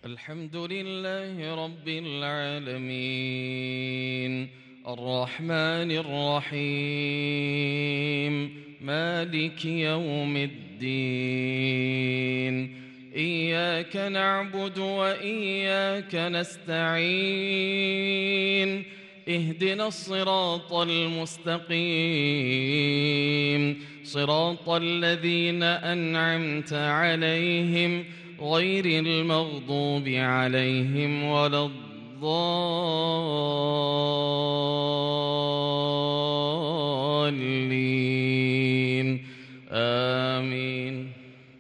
الحمد لله رب العالمين الرحمن الرحيم مالك يوم الدين إياك نعبد وإياك نستعين اهدنا الصراط المستقيم صراط الذين أنعمت عليهم غير المغضوب عليهم ولا الضالين آمين.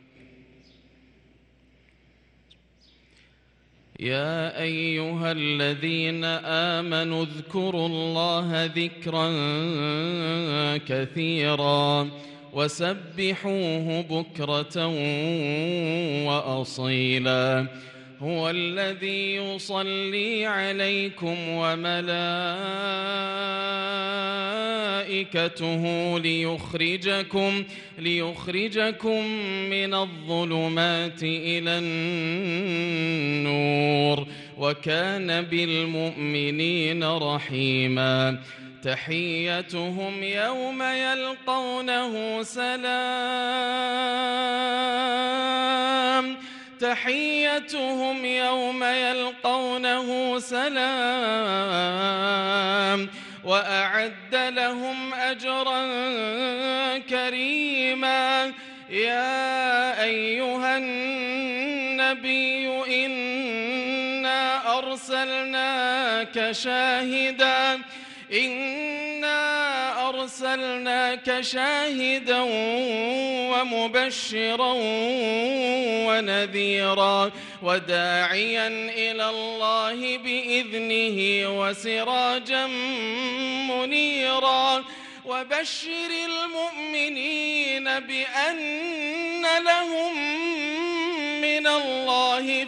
يا أيها الذين آمنوا اذكروا الله ذكرا كثيرا وسبحوه بكرة وأصيلا هو الذي يصلي عليكم وملائكته ليخرجكم من الظلمات إلى النور وكان بالمؤمنين رحيما تحيتهم يوم يلقونه سلام وأعد لهم أجرا كريما يا أيها النبي إنا أرسلناك شاهدا ومبشرا ونذيرا وداعيا إلى الله بإذنه وسراجا منيرا وبشر المؤمنين بأن لهم من الله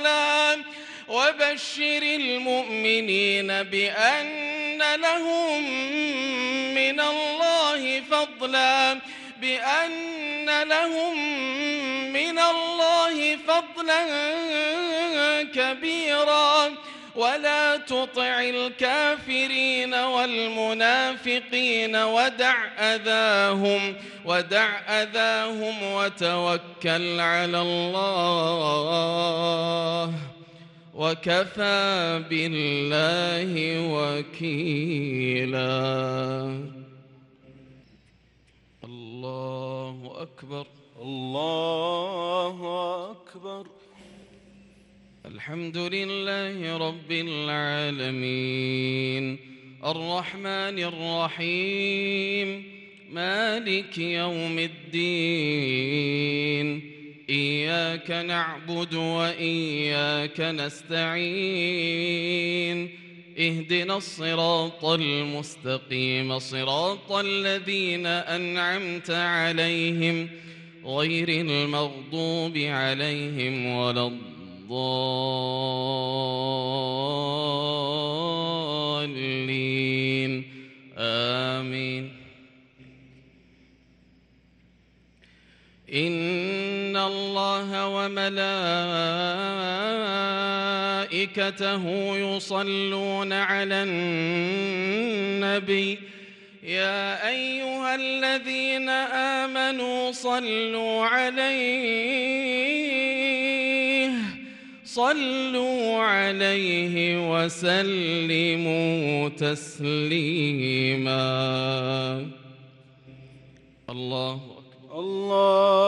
فضلا كبيرا ولا تطع الكافرين والمنافقين ودع أذاهم وتوكل على الله وكفى بالله وكيلا. الله أكبر الله أكبر. الحمد لله رب العالمين الرحمن الرحيم مالك يوم الدين إياك نعبد وإياك نستعين اهدنا الصراط المستقيم صراط الذين أنعمت عليهم غير المغضوب عليهم ولا الضالين آمين. إن الله وملائكته يصلون على النبي يا أيها الذين آمنوا صلوا عليه وسلموا تسليما. الله أكبر. الله